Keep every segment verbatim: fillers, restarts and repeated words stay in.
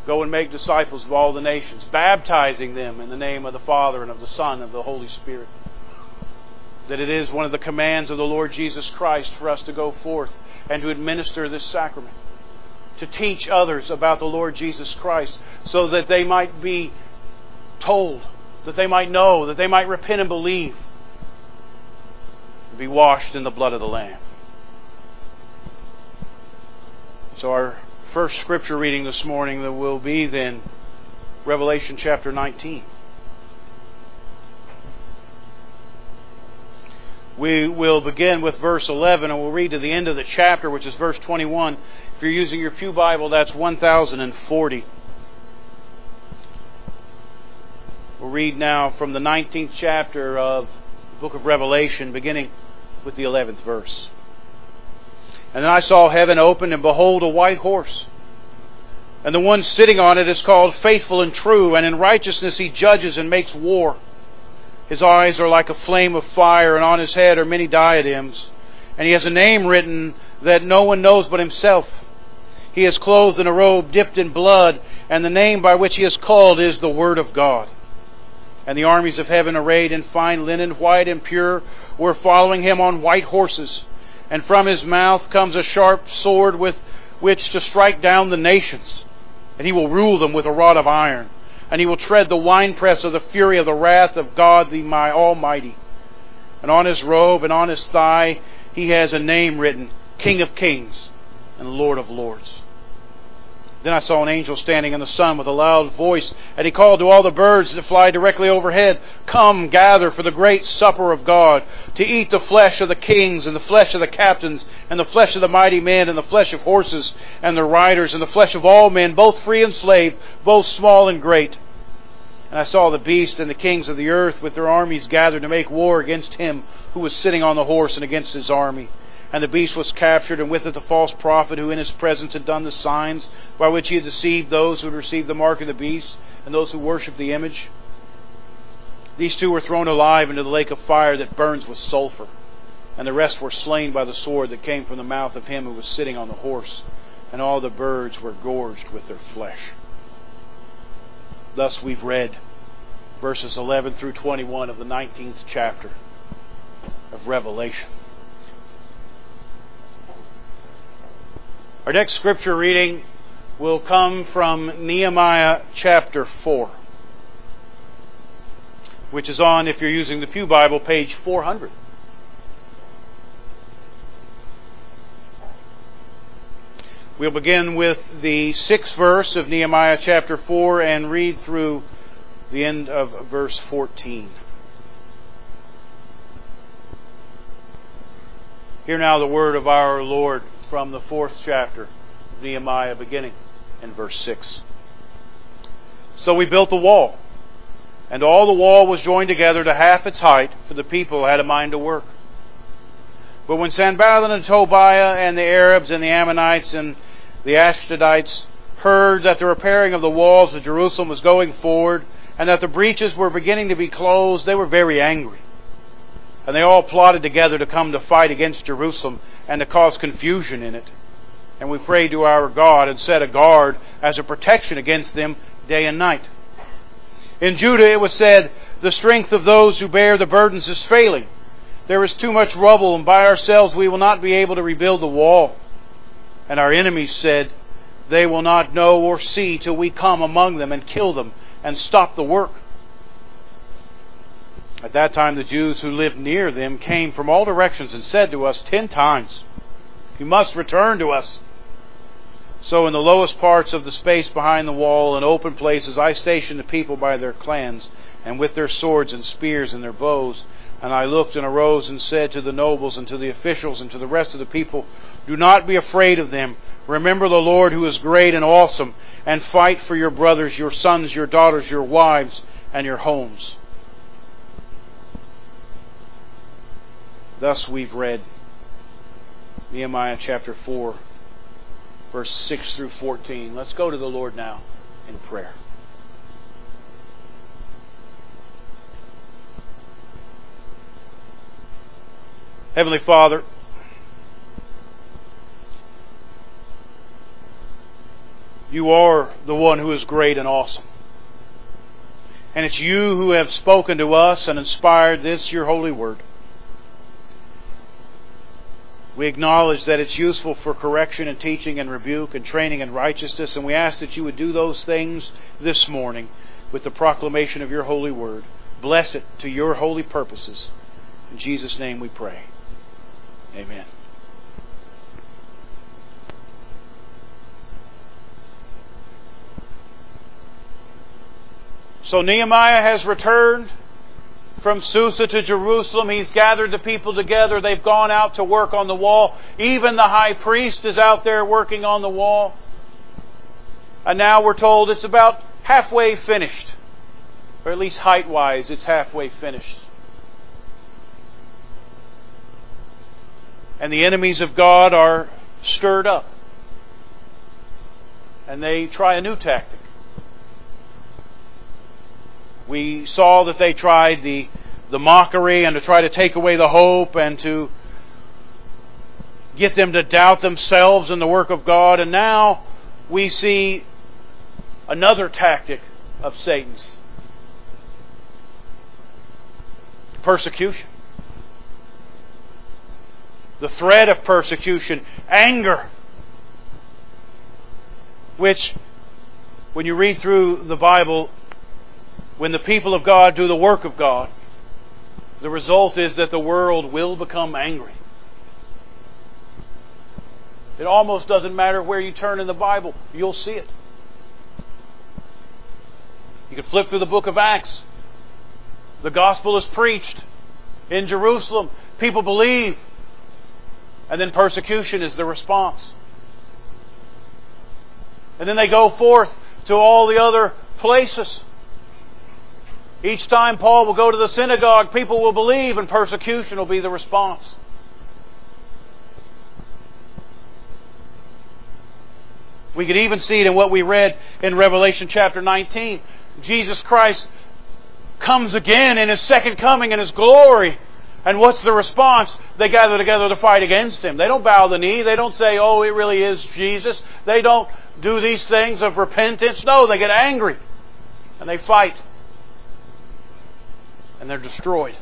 Go and make disciples of all the nations, baptizing them in the name of the Father and of the Son and of the Holy Spirit. That it is one of the commands of the Lord Jesus Christ for us to go forth and to administer this sacrament, to teach others about the Lord Jesus Christ so that they might be told, that they might know, that they might repent and believe, and be washed in the blood of the Lamb. So our first scripture reading this morning will be then Revelation chapter nineteen. We will begin with verse eleven and we'll read to the end of the chapter, which is verse twenty-one. If you're using your pew Bible, that's one thousand forty. We'll read now from the nineteenth chapter of the book of Revelation, beginning with the eleventh verse. And then I saw heaven open, and behold, a white horse. And the one sitting on it is called Faithful and True, and in righteousness he judges and makes war. His eyes are like a flame of fire, and on his head are many diadems. And he has a name written that no one knows but himself. He is clothed in a robe dipped in blood, and the name by which he is called is the Word of God. And the armies of heaven, arrayed in fine linen, white and pure, were following him on white horses. And from his mouth comes a sharp sword with which to strike down the nations. And he will rule them with a rod of iron. And he will tread the winepress of the fury of the wrath of God the my Almighty. And on his robe and on his thigh he has a name written, King of Kings and Lord of Lords. Then I saw an angel standing in the sun with a loud voice, and he called to all the birds that fly directly overhead, Come, gather for the great supper of God, to eat the flesh of the kings, and the flesh of the captains, and the flesh of the mighty men, and the flesh of horses and their riders, and the flesh of all men, both free and slave, both small and great. And I saw the beast and the kings of the earth with their armies gathered to make war against him who was sitting on the horse and against his army. And the beast was captured, and with it the false prophet who in his presence had done the signs by which he had deceived those who had received the mark of the beast and those who worshipped the image. These two were thrown alive into the lake of fire that burns with sulfur, and the rest were slain by the sword that came from the mouth of him who was sitting on the horse, and all the birds were gorged with their flesh. Thus we've read verses eleven through twenty-one of the nineteenth chapter of Revelation. Our next scripture reading will come from Nehemiah chapter four, which is on, if you're using the Pew Bible, page four hundred. We'll begin with the sixth verse of Nehemiah chapter four and read through the end of verse fourteen. Hear now the word of our Lord from the fourth chapter of Nehemiah, beginning in verse six. So we built the wall, and all the wall was joined together to half its height, for the people had a mind to work. But when Sanballat and Tobiah and the Arabs and the Ammonites and the Ashdodites heard that the repairing of the walls of Jerusalem was going forward, and that the breaches were beginning to be closed, they were very angry. And they all plotted together to come to fight against Jerusalem and to cause confusion in it. And we prayed to our God and set a guard as a protection against them day and night. In Judah it was said, The strength of those who bear the burdens is failing. There is too much rubble, and by ourselves we will not be able to rebuild the wall. And our enemies said, They will not know or see till we come among them and kill them and stop the work. At that time the Jews who lived near them came from all directions and said to us ten times, You must return to us. So in the lowest parts of the space behind the wall and open places I stationed the people by their clans, and with their swords and spears and their bows. And I looked and arose and said to the nobles and to the officials and to the rest of the people, Do not be afraid of them. Remember the Lord who is great and awesome, and fight for your brothers, your sons, your daughters, your wives, and your homes. Thus we've read Nehemiah chapter four, verse six through fourteen. Let's go to the Lord now in prayer. Heavenly Father, You are the one who is great and awesome. And it's You who have spoken to us and inspired this, Your holy word. We acknowledge that it's useful for correction and teaching and rebuke and training in righteousness, and we ask that You would do those things this morning with the proclamation of Your holy word. Bless it to Your holy purposes. In Jesus' name we pray. Amen. So Nehemiah has returned from Susa to Jerusalem. He's gathered the people together. They've gone out to work on the wall. Even the high priest is out there working on the wall. And now we're told it's about halfway finished. Or at least height-wise, it's halfway finished. And the enemies of God are stirred up. And they try a new tactic. We saw that they tried the, the mockery and to try to take away the hope and to get them to doubt themselves and the work of God. And now we see another tactic of Satan's. Persecution. The threat of persecution. Anger. Which, when you read through the Bible, when the people of God do the work of God, the result is that the world will become angry. It almost doesn't matter where you turn in the Bible, you'll see it. You can flip through the book of Acts. The gospel is preached in Jerusalem. People believe. And then persecution is the response. And then they go forth to all the other places. Each time Paul will go to the synagogue, people will believe, and persecution will be the response. We could even see it in what we read in Revelation chapter nineteen. Jesus Christ comes again in His second coming in His glory. And what's the response? They gather together to fight against Him. They don't bow the knee. They don't say, oh, it really is Jesus. They don't do these things of repentance. No, they get angry. And they fight. And they're destroyed.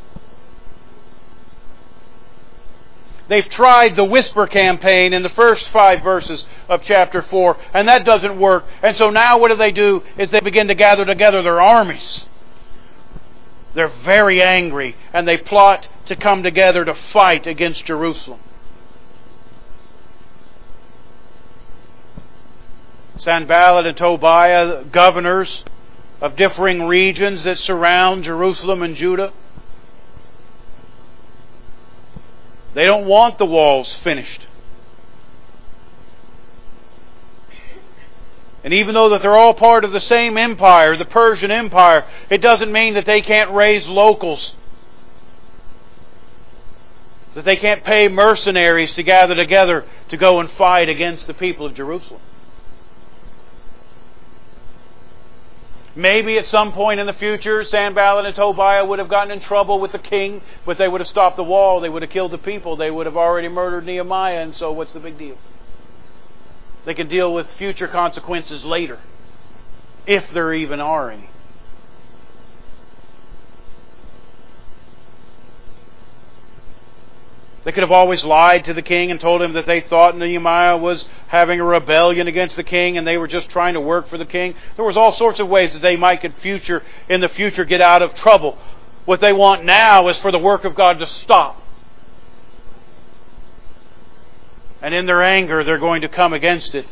They've tried the whisper campaign in the first five verses of chapter four, and that doesn't work. And so now what do they do? Is they begin to gather together their armies. They're very angry, and they plot to come together to fight against Jerusalem. Sanballat and Tobiah, governors of differing regions that surround Jerusalem and Judah, they don't want the walls finished. And even though that they're all part of the same empire, the Persian Empire, it doesn't mean that they can't raise locals. That they can't pay mercenaries to gather together to go and fight against the people of Jerusalem. Maybe at some point in the future, Sanballat and Tobiah would have gotten in trouble with the king, but they would have stopped the wall, they would have killed the people, they would have already murdered Nehemiah, and so what's the big deal? They can deal with future consequences later, if there even are any. They could have always lied to the king and told him that they thought Nehemiah was having a rebellion against the king and they were just trying to work for the king. There was all sorts of ways that they might in future, in the future get out of trouble. What they want now is for the work of God to stop. And in their anger, they're going to come against it.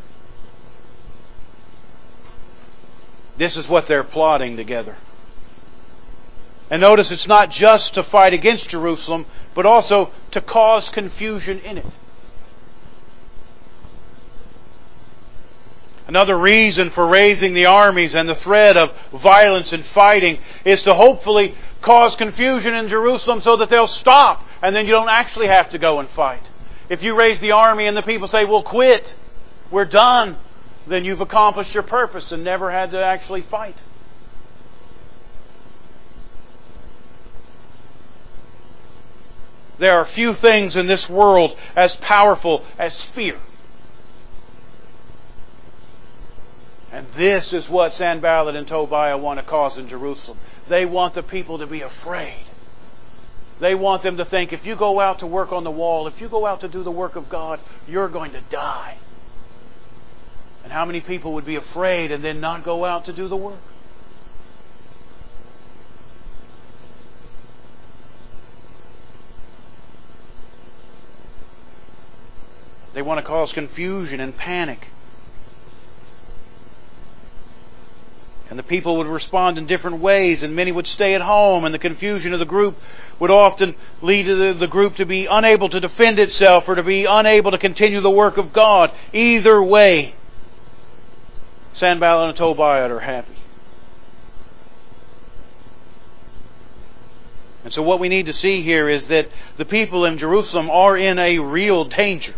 This is what they're plotting together. And notice it's not just to fight against Jerusalem, but also to cause confusion in it. Another reason for raising the armies and the threat of violence and fighting is to hopefully cause confusion in Jerusalem so that they'll stop, and then you don't actually have to go and fight. If you raise the army and the people say, we'll quit, we're done, then you've accomplished your purpose and never had to actually fight. There are few things in this world as powerful as fear. And this is what Sanballat and Tobiah want to cause in Jerusalem. They want the people to be afraid. They want them to think, if you go out to work on the wall, if you go out to do the work of God, you're going to die. And how many people would be afraid and then not go out to do the work? They want to cause confusion and panic. And the people would respond in different ways, and many would stay at home, and the confusion of the group would often lead to the, the group to be unable to defend itself or to be unable to continue the work of God. Either way, Sanballat and Tobiah are happy. And so what we need to see here is that the people in Jerusalem are in a real danger.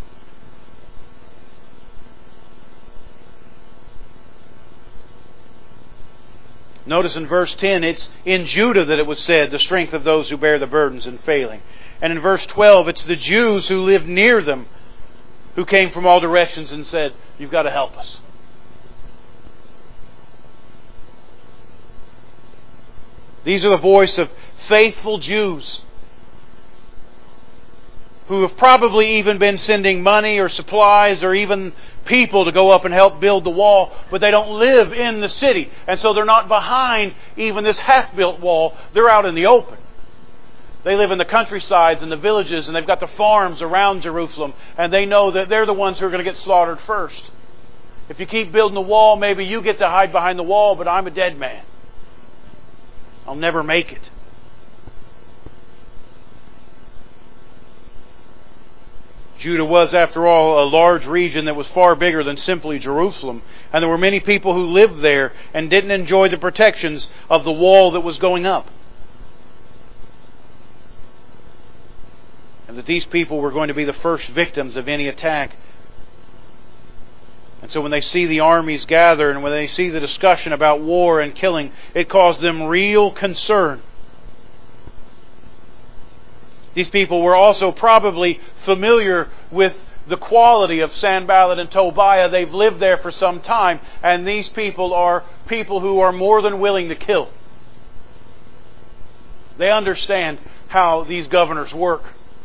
Notice in verse ten, it's in Judah that it was said, the strength of those who bear the burdens and failing. And in verse twelve, it's the Jews who lived near them who came from all directions and said, you've got to help us. These are the voice of faithful Jews who have probably even been sending money or supplies or even people to go up and help build the wall, but they don't live in the city. And so they're not behind even this half-built wall. They're out in the open. They live in the countrysides and the villages, and they've got the farms around Jerusalem, and they know that they're the ones who are going to get slaughtered first. If you keep building the wall, maybe you get to hide behind the wall, but I'm a dead man. I'll never make it. Judah was, after all, a large region that was far bigger than simply Jerusalem. And there were many people who lived there and didn't enjoy the protections of the wall that was going up. And that these people were going to be the first victims of any attack. And so when they see the armies gather and when they see the discussion about war and killing, it caused them real concern. These people were also probably familiar with the quality of Sanballat and Tobiah. They've lived there for some time, and these people are people who are more than willing to kill. They understand how these governors work.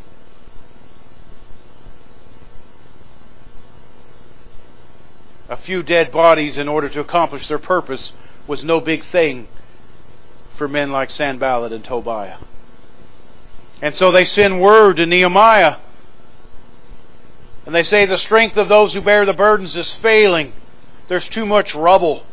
A few dead bodies in order to accomplish their purpose was no big thing for men like Sanballat and Tobiah. And so they send word to Nehemiah. And they say the strength of those who bear the burdens is failing. There's too much rubble.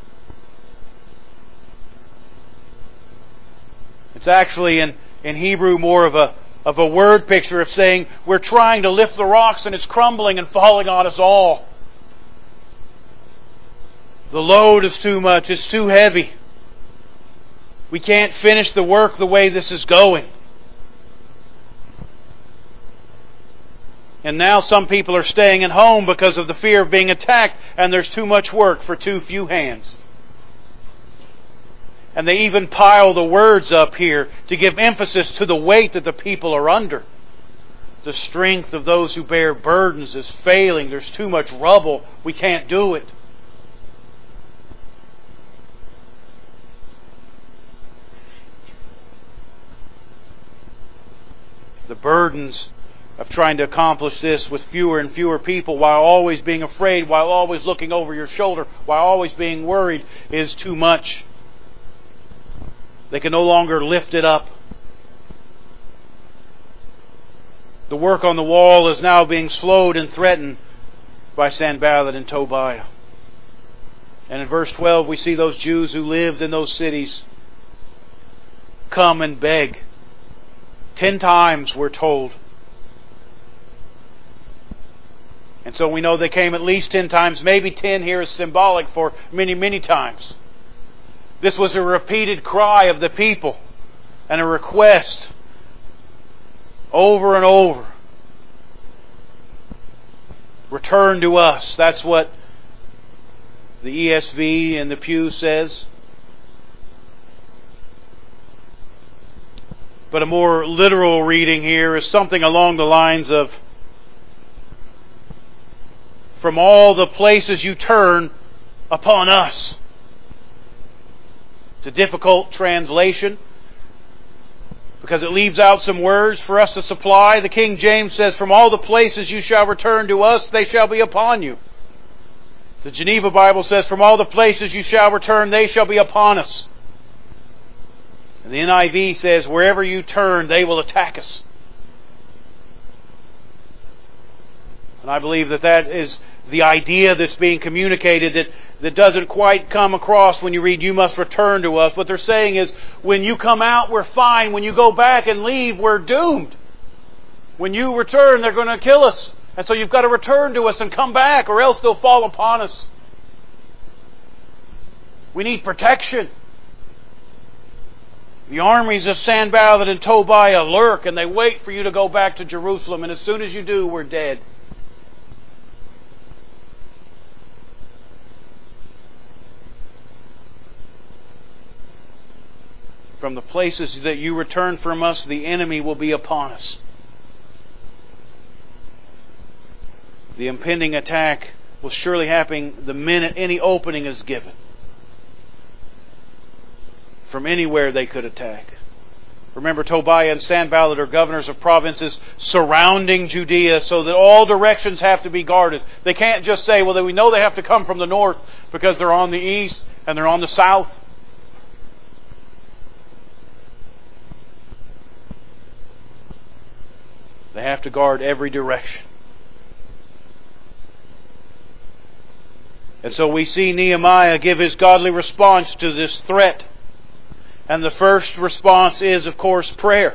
It's actually in, in Hebrew more of a, of a word picture of saying we're trying to lift the rocks and it's crumbling and falling on us all. The load is too much. It's too heavy. We can't finish the work the way this is going. And now some people are staying at home because of the fear of being attacked, and there's too much work for too few hands. And they even pile the words up here to give emphasis to the weight that the people are under. The strength of those who bear burdens is failing. There's too much rubble. We can't do it. The burdens of trying to accomplish this with fewer and fewer people while always being afraid, while always looking over your shoulder, while always being worried is too much. They can no longer lift it up. The work on the wall is now being slowed and threatened by Sanballat and Tobiah. And in verse twelve we see those Jews who lived in those cities come and beg. Ten times we're told. And so we know they came at least ten times. Maybe ten here is symbolic for many, many times. This was a repeated cry of the people and a request over and over. Return to us. That's what the E S V and the Pew says. But a more literal reading here is something along the lines of, from all the places you turn, upon us. It's a difficult translation because it leaves out some words for us to supply. The King James says, "From all the places you shall return to us, they shall be upon you." The Geneva Bible says, "From all the places you shall return, they shall be upon us." And the N I V says, "Wherever you turn, they will attack us." And I believe that that is the idea that's being communicated that, that doesn't quite come across when you read, "You must return to us." What they're saying is, when you come out, we're fine. When you go back and leave, we're doomed. When you return, they're going to kill us. And so you've got to return to us and come back, or else they'll fall upon us. We need protection. The armies of Sanballat and Tobiah lurk and they wait for you to go back to Jerusalem. And as soon as you do, we're dead. From the places that you return from us, the enemy will be upon us. The impending attack will surely happen the minute any opening is given. From anywhere they could attack. Remember, Tobiah and Sanballat are governors of provinces surrounding Judea, so that all directions have to be guarded. They can't just say, well, we know they have to come from the north because they're on the east and they're on the south. They have to guard every direction. And so we see Nehemiah give his godly response to this threat. And the first response is, of course, prayer.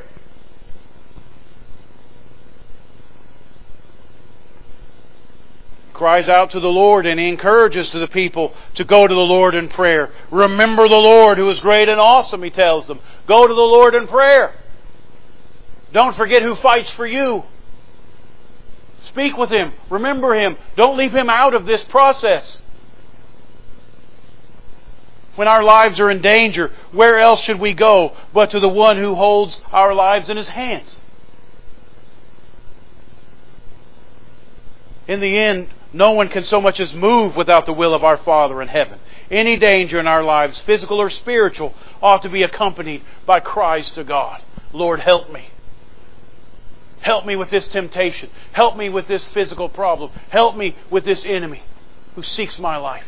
He cries out to the Lord and he encourages to the people to go to the Lord in prayer. Remember the Lord who is great and awesome, he tells them. Go to the Lord in prayer. Don't forget who fights for you. Speak with Him. Remember Him. Don't leave Him out of this process. When our lives are in danger, where else should we go but to the one who holds our lives in His hands? In the end, no one can so much as move without the will of our Father in heaven. Any danger in our lives, physical or spiritual, ought to be accompanied by cries to God. Lord, help me. Help me with this temptation. Help me with this physical problem. Help me with this enemy who seeks my life.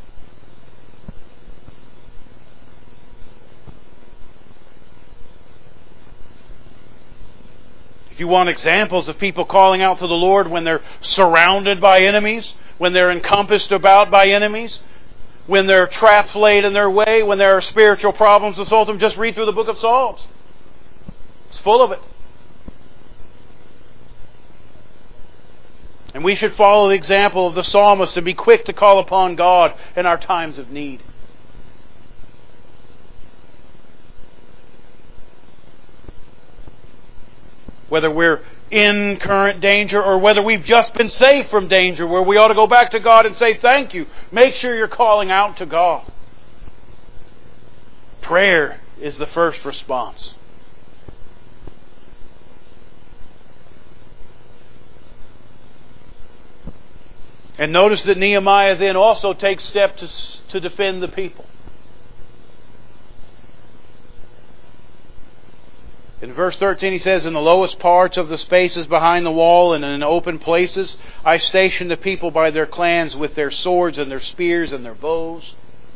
If you want examples of people calling out to the Lord when they're surrounded by enemies, when they're encompassed about by enemies, when there are traps laid in their way, when there are spiritual problems assault them, just read through the book of Psalms. It's full of it. And we should follow the example of the psalmist and be quick to call upon God in our times of need. Whether we're in current danger or whether we've just been saved from danger, where we ought to go back to God and say thank you. Make sure you're calling out to God. Prayer is the first response. And notice that Nehemiah then also takes steps to, to defend the people. In verse thirteen he says, "In the lowest parts of the spaces behind the wall and in open places, I stationed the people by their clans with their swords and their spears and their bows."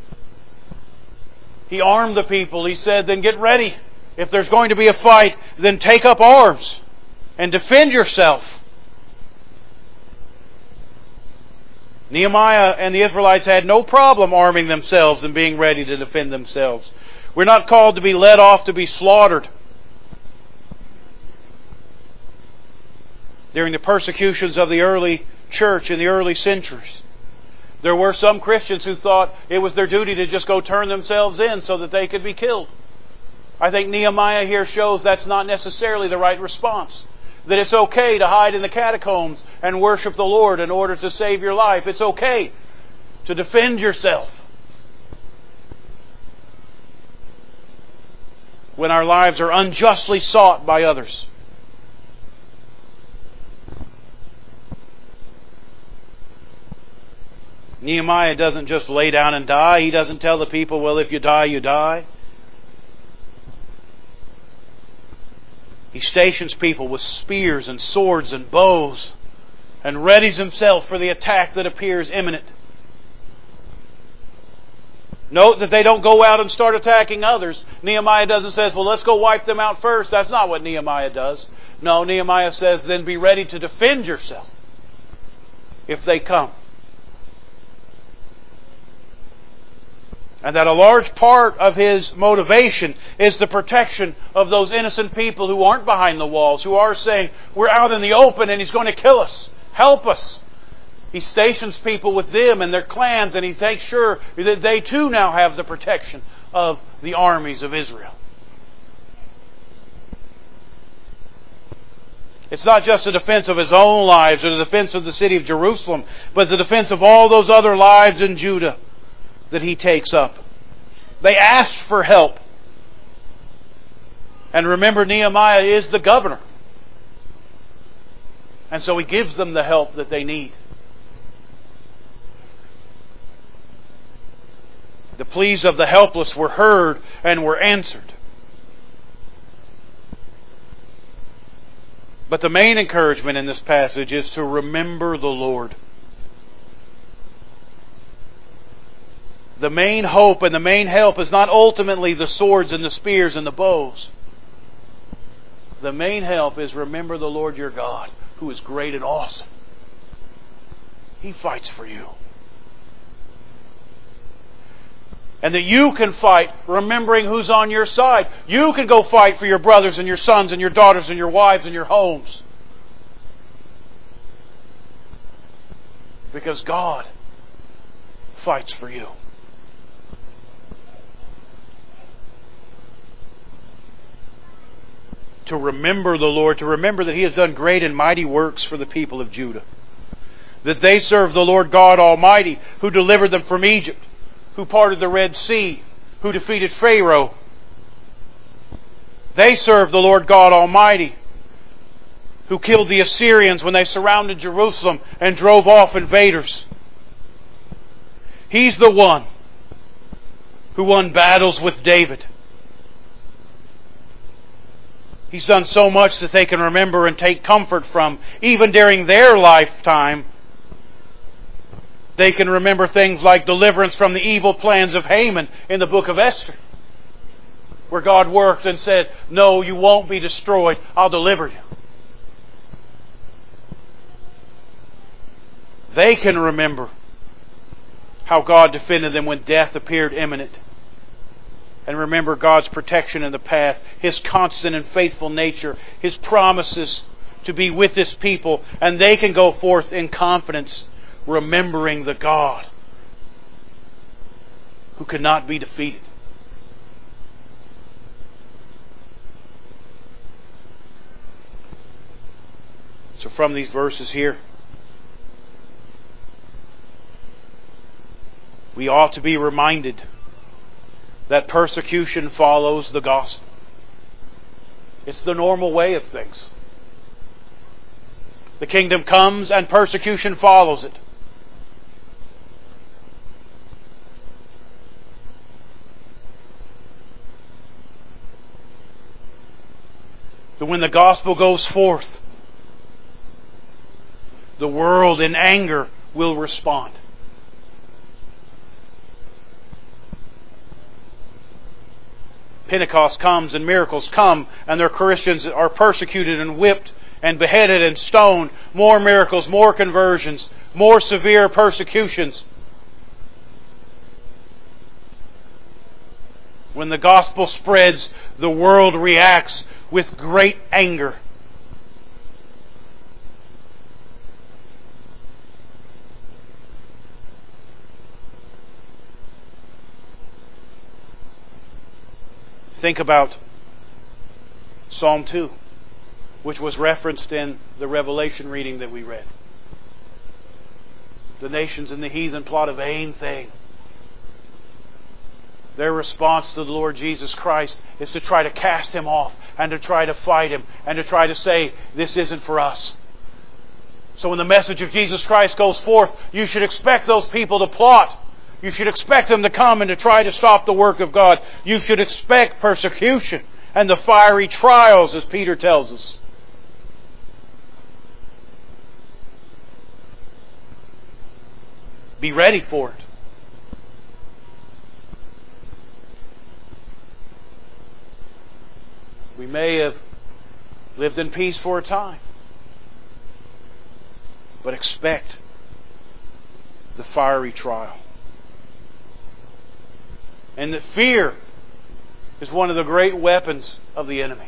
He armed the people. He said, then get ready. If there's going to be a fight, then take up arms and defend yourself. Nehemiah and the Israelites had no problem arming themselves and being ready to defend themselves. We're not called to be led off to be slaughtered. During the persecutions of the early church in the early centuries, there were some Christians who thought it was their duty to just go turn themselves in so that they could be killed. I think Nehemiah here shows that's not necessarily the right response. That it's okay to hide in the catacombs and worship the Lord in order to save your life. It's okay to defend yourself when our lives are unjustly sought by others. Nehemiah doesn't just lay down and die. He doesn't tell the people, well, if you die, you die. He stations people with spears and swords and bows and readies himself for the attack that appears imminent. Note that they don't go out and start attacking others. Nehemiah doesn't say, well, let's go wipe them out first. That's not what Nehemiah does. No, Nehemiah says, then be ready to defend yourself if they come. And that a large part of his motivation is the protection of those innocent people who aren't behind the walls, who are saying, we're out in the open and he's going to kill us. Help us. He stations people with them and their clans, and he takes sure that they too now have the protection of the armies of Israel. It's not just the defense of his own lives or the defense of the city of Jerusalem, but the defense of all those other lives in Judah that he takes up. They asked for help. And remember, Nehemiah is the governor. And so he gives them the help that they need. The pleas of the helpless were heard and were answered. But the main encouragement in this passage is to remember the Lord. The main hope and the main help is not ultimately the swords and the spears and the bows. The main help is remember the Lord your God, who is great and awesome. He fights for you. And that you can fight remembering who's on your side. You can go fight for your brothers and your sons and your daughters and your wives and your homes. Because God fights for you. To remember the Lord, to remember that He has done great and mighty works for the people of Judah. That they serve the Lord God Almighty, who delivered them from Egypt, who parted the Red Sea, who defeated Pharaoh. They serve the Lord God Almighty, who killed the Assyrians when they surrounded Jerusalem and drove off invaders. He's the one who won battles with David. He's done so much that they can remember and take comfort from, even during their lifetime. They can remember things like deliverance from the evil plans of Haman in the book of Esther, where God worked and said, no, you won't be destroyed. I'll deliver you. They can remember how God defended them when death appeared imminent. And remember God's protection in the path, His constant and faithful nature, His promises to be with His people. And they can go forth in confidence, remembering the God who cannot be defeated. So from these verses here, we ought to be reminded that persecution follows the gospel. It's the normal way of things. The kingdom comes and persecution follows it. So when the gospel goes forth, the world in anger will respond. Pentecost comes and miracles come, and their Christians are persecuted and whipped and beheaded and stoned. More miracles, more conversions, more severe persecutions. When the gospel spreads, the world reacts with great anger. Think about Psalm two, which was referenced in the Revelation reading that we read. The nations and the heathen plot a vain thing. Their response to the Lord Jesus Christ is to try to cast Him off and to try to fight Him and to try to say, this isn't for us. So when the message of Jesus Christ goes forth, you should expect those people to plot. You should expect them to come and to try to stop the work of God. You should expect persecution and the fiery trials, as Peter tells us. Be ready for it. We may have lived in peace for a time, but expect the fiery trial. And that fear is one of the great weapons of the enemy.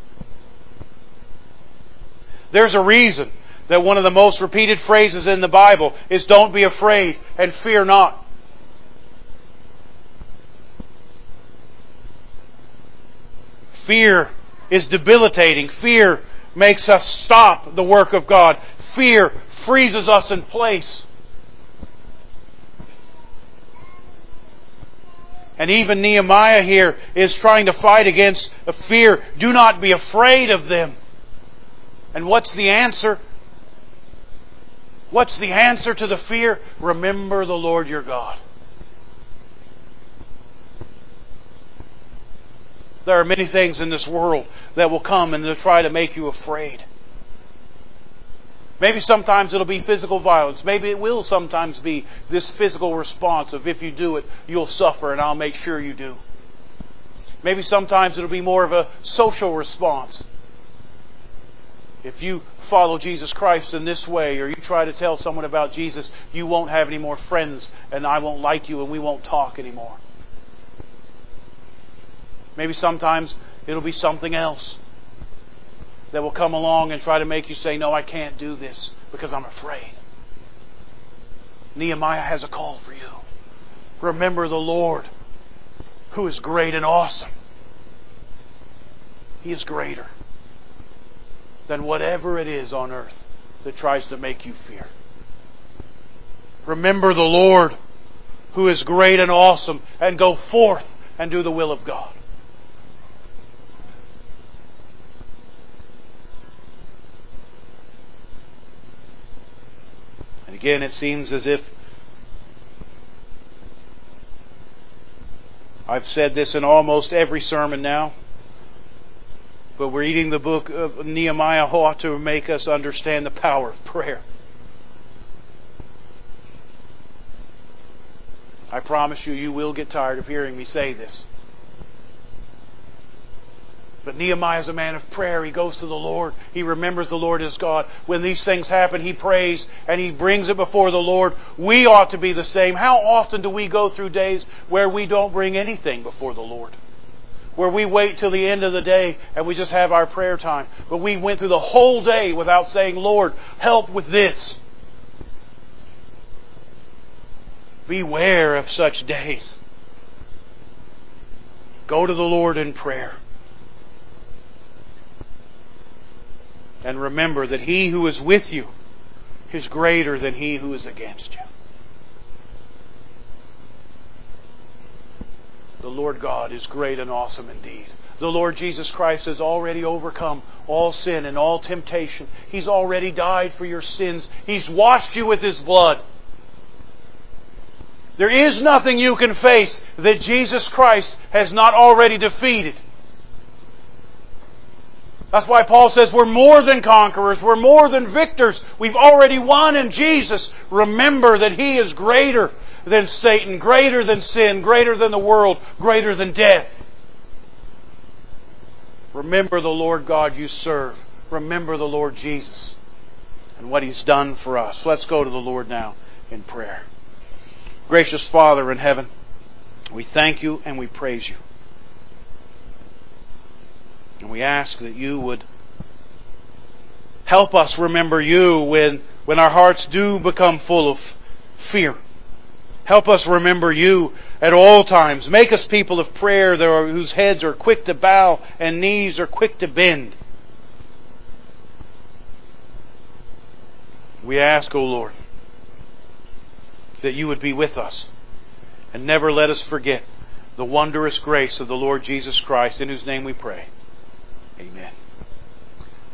There's a reason that one of the most repeated phrases in the Bible is "Don't be afraid and fear not." Fear is debilitating. Fear makes us stop the work of God. Fear freezes us in place. And even Nehemiah here is trying to fight against a fear. Do not be afraid of them. And what's the answer? What's the answer to the fear? Remember the Lord your God. There are many things in this world that will come and they'll try to make you afraid. Maybe sometimes it'll be physical violence. Maybe it will sometimes be this physical response of, if you do it, you'll suffer and I'll make sure you do. Maybe sometimes it'll be more of a social response. If you follow Jesus Christ in this way, or you try to tell someone about Jesus, you won't have any more friends and I won't like you and we won't talk anymore. Maybe sometimes it'll be something else that will come along and try to make you say, no, I can't do this because I'm afraid. Nehemiah has a call for you. Remember the Lord, who is great and awesome. He is greater than whatever it is on earth that tries to make you fear. Remember the Lord, who is great and awesome, and go forth and do the will of God. And again, it seems as if I've said this in almost every sermon now, but reading the book of Nehemiah ought to make us understand the power of prayer. I promise you, you will get tired of hearing me say this. But Nehemiah is a man of prayer. He goes to the Lord. He remembers the Lord as God. When these things happen, he prays and he brings it before the Lord. We ought to be the same. How often do we go through days where we don't bring anything before the Lord? Where we wait till the end of the day and we just have our prayer time. But we went through the whole day without saying, Lord, help with this. Beware of such days. Go to the Lord in prayer. And remember that He who is with you is greater than he who is against you. The Lord God is great and awesome indeed. The Lord Jesus Christ has already overcome all sin and all temptation. He's already died for your sins. He's washed you with His blood. There is nothing you can face that Jesus Christ has not already defeated. That's why Paul says we're more than conquerors. We're more than victors. We've already won in Jesus. Remember that He is greater than Satan, greater than sin, greater than the world, greater than death. Remember the Lord God you serve. Remember the Lord Jesus and what He's done for us. Let's go to the Lord now in prayer. Gracious Father in heaven, we thank You and we praise You. And we ask that You would help us remember You when, when our hearts do become full of fear. Help us remember You at all times. Make us people of prayer that are, whose heads are quick to bow and knees are quick to bend. We ask, O Lord, that You would be with us and never let us forget the wondrous grace of the Lord Jesus Christ, in whose name we pray. Amen.